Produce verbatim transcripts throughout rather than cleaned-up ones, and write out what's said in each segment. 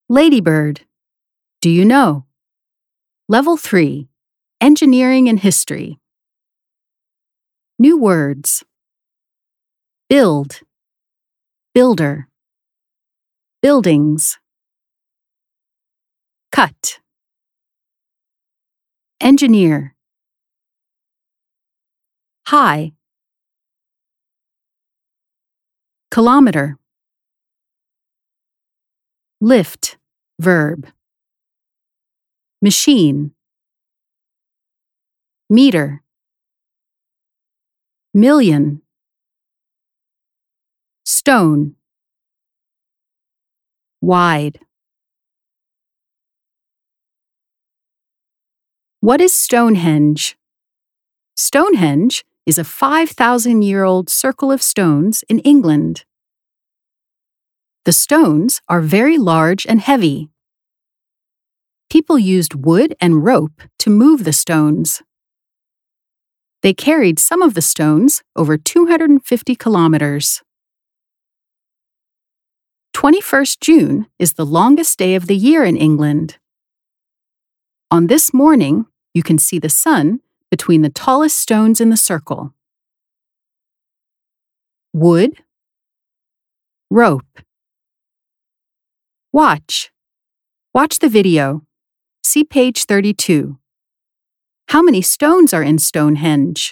Ladybird. Do you know? Level three. Engineering and History. New words. Build. Builder. Buildings. Cut. Engineer. High. Kilometer. Lift, verb. Machine. Meter. Million. Stone. Wide. What is Stonehenge? Stonehenge is a five thousand year old circle of stones in England. The stones are very large and heavy. People used wood and rope to move the stones. They carried some of the stones over two hundred fifty kilometers. twenty-first June is the longest day of the year in England. On this morning, you can see the sun between the tallest stones in the circle. Wood. Rope. Watch. Watch the video. See page thirty-two. How many stones are in Stonehenge?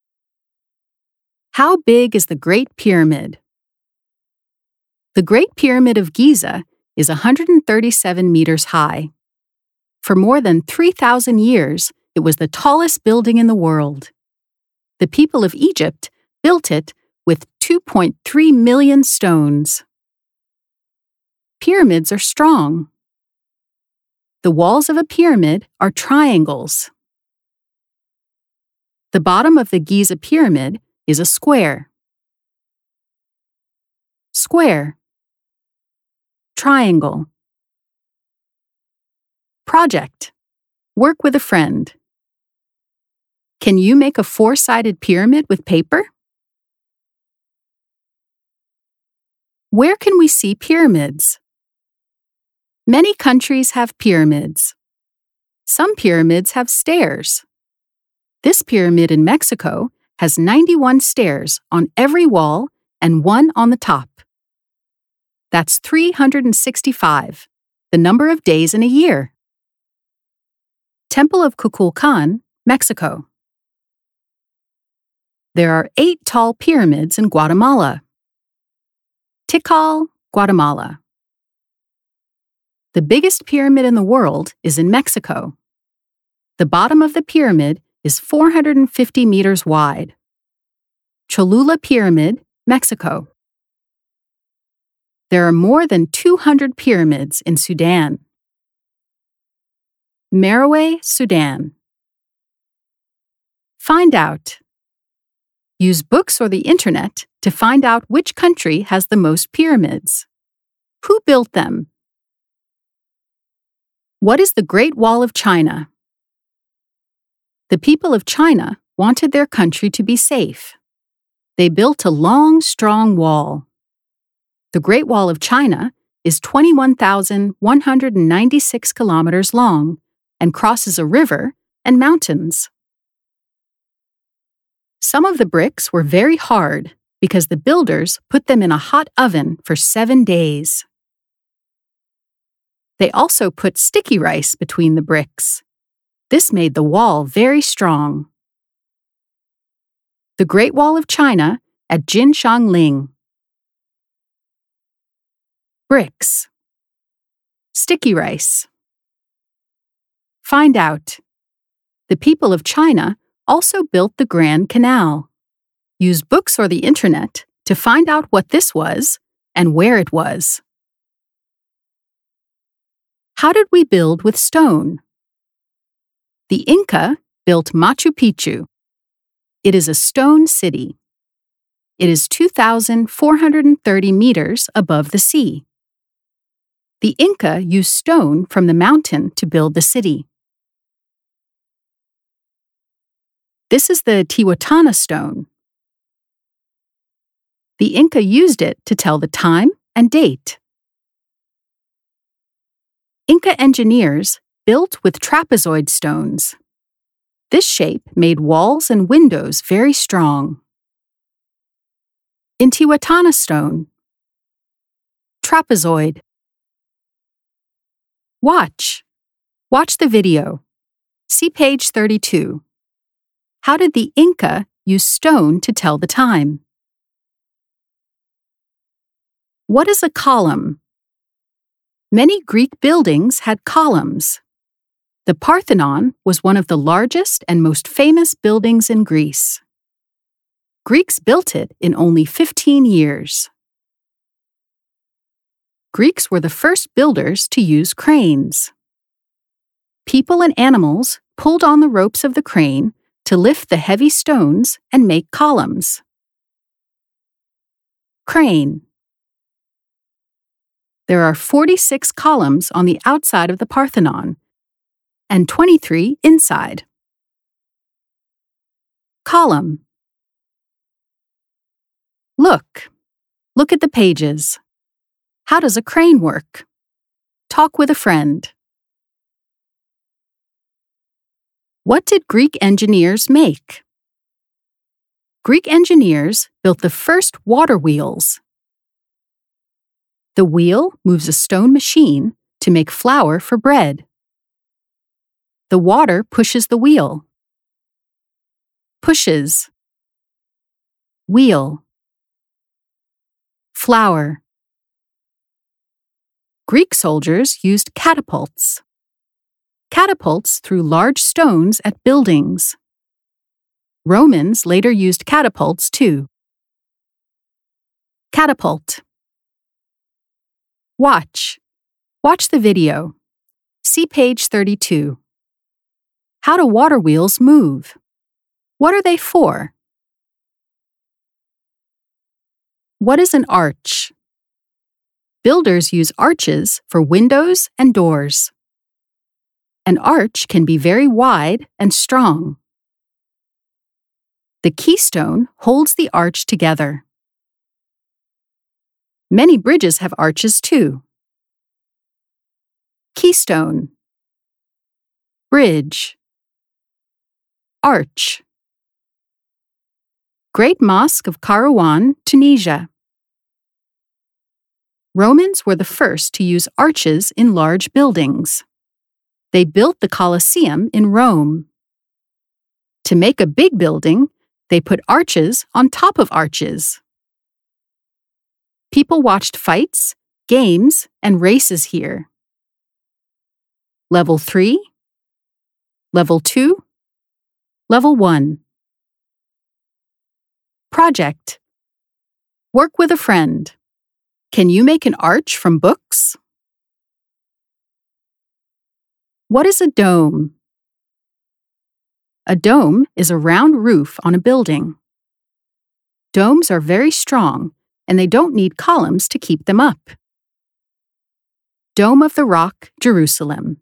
How big is the Great Pyramid? The Great Pyramid of Giza is one hundred thirty-seven meters high. For more than three thousand years, it was the tallest building in the world. The people of Egypt built it with two point three million stones. Pyramids are strong. The walls of a pyramid are triangles. The bottom of the Giza pyramid is a square. Square. Triangle. Project. Work with a friend. Can you make a four-sided pyramid with paper? Where can we see pyramids? Many countries have pyramids. Some pyramids have stairs. This pyramid in Mexico has ninety-one stairs on every wall and one on the top. That's three hundred sixty-five, the number of days in a year. Temple of Kukulkan, Mexico. There are eight tall pyramids in Guatemala. Tikal, Guatemala. The biggest pyramid in the world is in Mexico. The bottom of the pyramid is four hundred fifty meters wide. Cholula Pyramid, Mexico. There are more than two hundred pyramids in Sudan. Merowe, Sudan. Find out. Use books or the internet to find out which country has the most pyramids. Who built them? What is the Great Wall of China? The people of China wanted their country to be safe. They built a long, strong wall. The Great Wall of China is twenty-one thousand one hundred ninety-six kilometers long and crosses a river and mountains. Some of the bricks were very hard because the builders put them in a hot oven for seven days. They also put sticky rice between the bricks. This made the wall very strong. The Great Wall of China at Jinshanling. Bricks. Sticky rice. Find out. The people of China also built the Grand Canal. Use books or the internet to find out what this was and where it was. How did we build with stone? The Inca built Machu Picchu. It is a stone city. It is two thousand four hundred thirty meters above the sea. The Inca used stone from the mountain to build the city. This is the Tiwatana stone. The Inca used it to tell the time and date. Inca engineers built with trapezoid stones. This shape made walls and windows very strong. Intihuatana stone. Trapezoid. Watch. Watch the video. See page thirty-two. How did the Inca use stone to tell the time? What is a column? Many Greek buildings had columns. The Parthenon was one of the largest and most famous buildings in Greece. Greeks built it in only fifteen years. Greeks were the first builders to use cranes. People and animals pulled on the ropes of the crane to lift the heavy stones and make columns. Crane. There are forty-six columns on the outside of the Parthenon and twenty-three inside. Column. Look. Look at the pages. How does a crane work? Talk with a friend. What did Greek engineers make? Greek engineers built the first water wheels. The wheel moves a stone machine to make flour for bread. The water pushes the wheel. Pushes. Wheel. Flour. Greek soldiers used catapults. Catapults threw large stones at buildings. Romans later used catapults too. Catapult. Watch. Watch the video. See page thirty-two. How do water wheels move? What are they for? What is an arch? Builders use arches for windows and doors. An arch can be very wide and strong. The keystone holds the arch together. Many bridges have arches too. Keystone. Bridge. Arch. Great Mosque of Kairouan, Tunisia. Romans were the first to use arches in large buildings. They built the Colosseum in Rome. To make a big building, they put arches on top of arches. People watched fights, games, and races here. Level three, Level two, Level one. Project. Work with a friend. Can you make an arch from books? What is a dome? A dome is a round roof on a building. Domes are very strong, and they don't need columns to keep them up. Dome of the Rock, Jerusalem.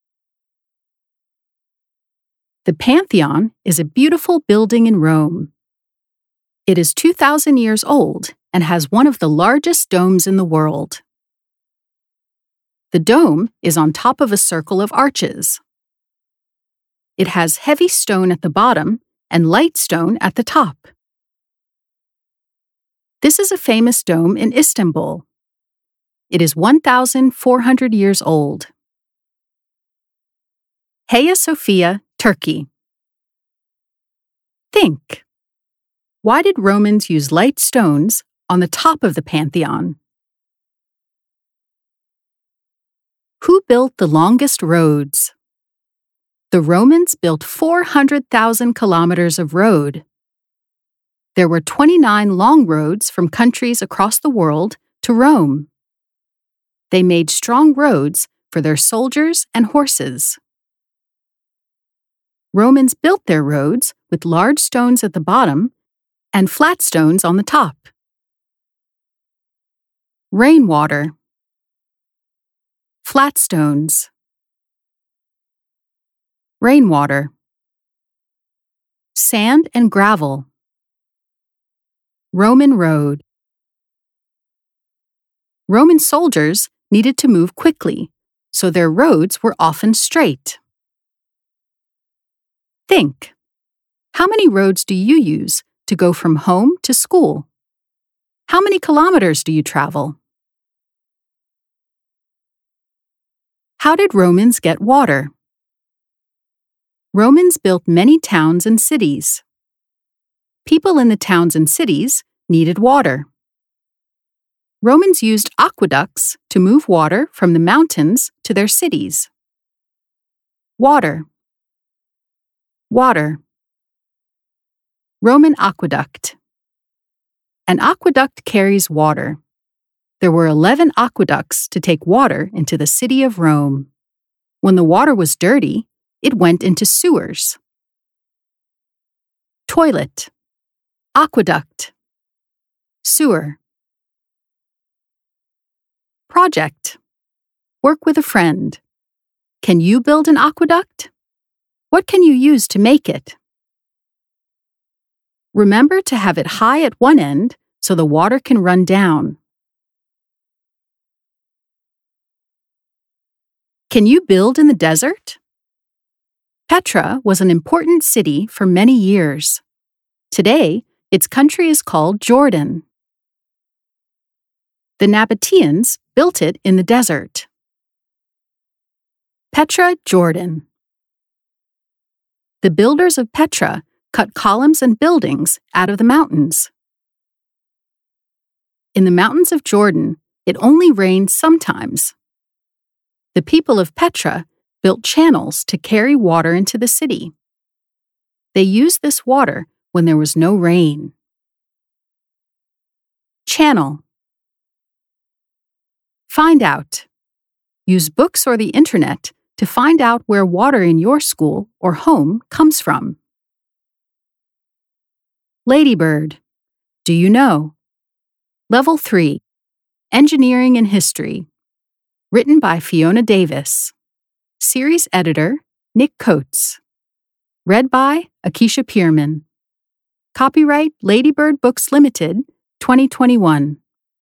The Pantheon is a beautiful building in Rome. It is two thousand years old and has one of the largest domes in the world. The dome is on top of a circle of arches. It has heavy stone at the bottom and light stone at the top. This is a famous dome in Istanbul. It is one thousand four hundred years old. Hagia Sophia, Turkey. Think. Why did Romans use light stones on the top of the Pantheon? Who built the longest roads? The Romans built four hundred thousand kilometers of road. There were twenty-nine long roads from countries across the world to Rome. They made strong roads for their soldiers and horses. Romans built their roads with large stones at the bottom and flat stones on the top. Rainwater. Flat stones. Rainwater. Sand and gravel. Roman road. Roman soldiers needed to move quickly, so their roads were often straight. Think. How many roads do you use to go from home to school? How many kilometers do you travel? How did Romans get water? Romans built many towns and cities. People in the towns and cities needed water. Romans used aqueducts to move water from the mountains to their cities. Water. Water. Roman aqueduct. An aqueduct carries water. There were eleven aqueducts to take water into the city of Rome. When the water was dirty, it went into sewers. Toilet. Aqueduct. Sewer. Project. Work with a friend. Can you build an aqueduct? What can you use to make it? Remember to have it high at one end so the water can run down. Can you build in the desert? Petra was an important city for many years. Today, its country is called Jordan. The Nabateans built it in the desert. Petra, Jordan. The builders of Petra cut columns and buildings out of the mountains. In the mountains of Jordan, it only rained sometimes. The people of Petra built channels to carry water into the city. They used this water when there was no rain. Channel. Find out. Use books or the internet to find out where water in your school or home comes from. Ladybird. Do you know? Level three. Engineering and History. Written by Fiona Davis. Series editor, Nick Coates. Read by Akisha Pierman. Copyright Ladybird Books Limited, twenty twenty-one.